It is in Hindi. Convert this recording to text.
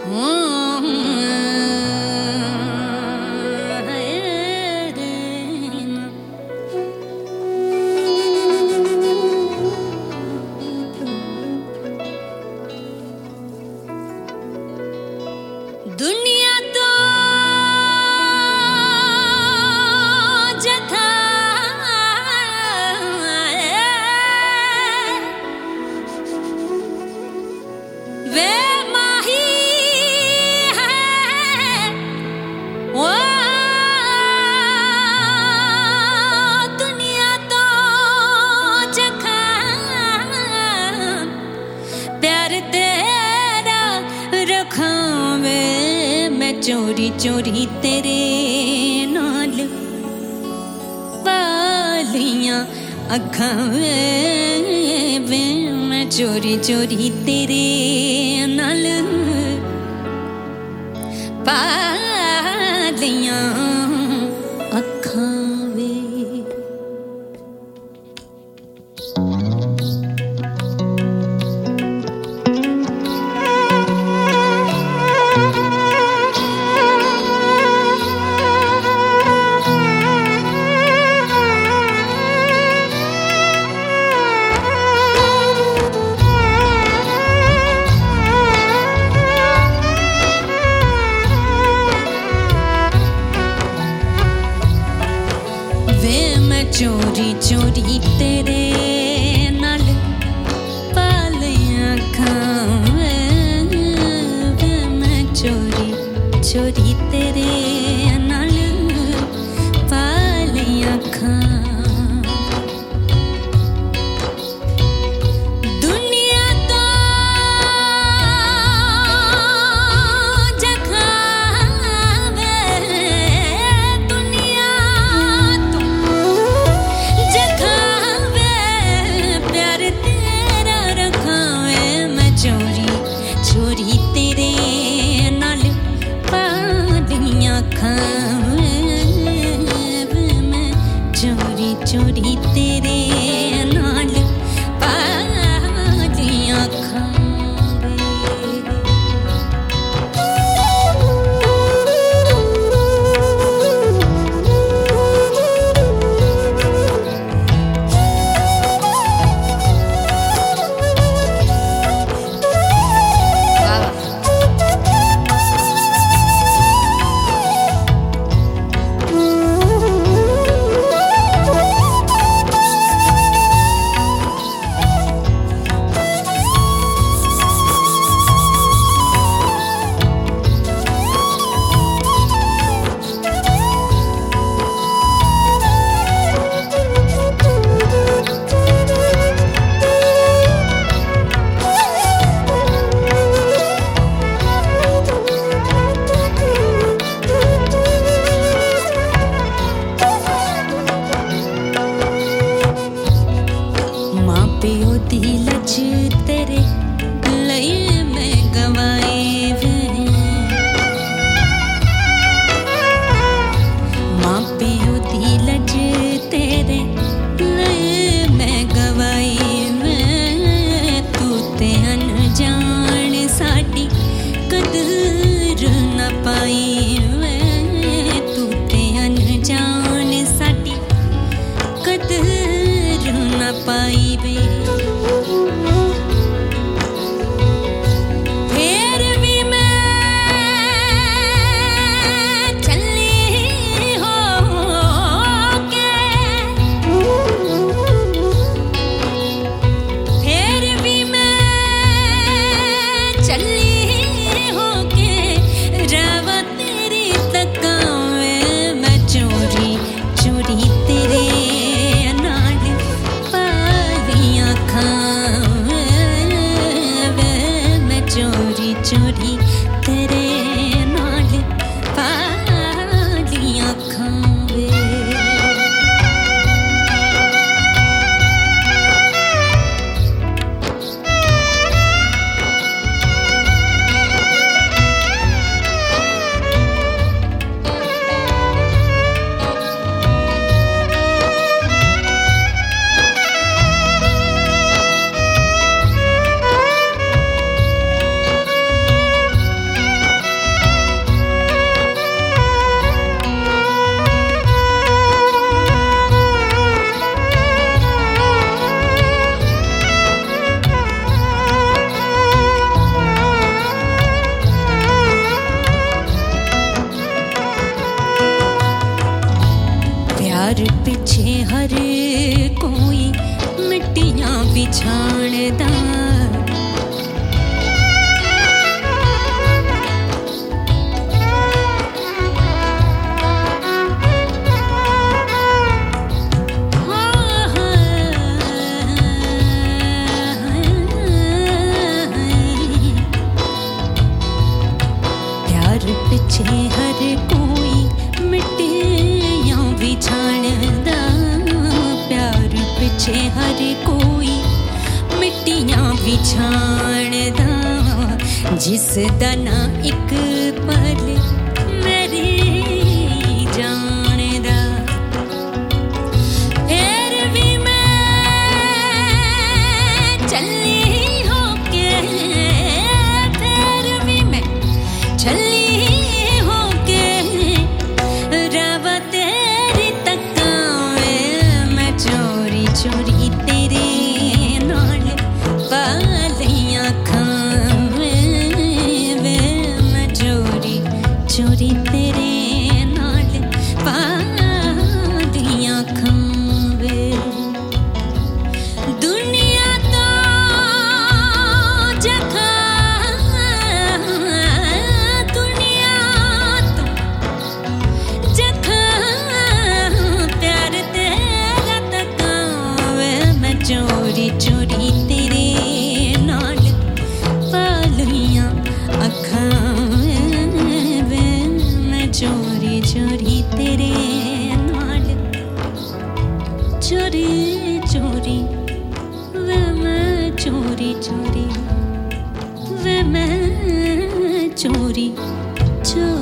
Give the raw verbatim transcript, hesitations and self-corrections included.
दुनिया तो जथा वे माही है वो दुनिया तो जखा प्यार तेरा रखा वे मैं चोरी चोरी तेरे नाल पालियां अखां वे मैं चोरी चोरी तेरे नाल पालियां अखां वे। पिछे हर कोई मिट्टियां बिछाणदा जिस दा ना एक पल मेरी जानदा फिर भी मैं चली होके फिर भी मैं चली होके रवा तेरी तक्कां वे मैं चोरी चोरी तेरे नाल पालियां अखां वे मैं चोरी चोरी तेरे नाल पालियां अखां वे दुनिया तो जखा दुनिया तो जखा प्यार तेरा तकां वे मैं चोरी चोरी तेरे नाल पालियां अखां वे मैं चोरी चोरी तेरे नाल चोरी चोरी वे मैं चोरी चोरी वे मैं चोरी चोरी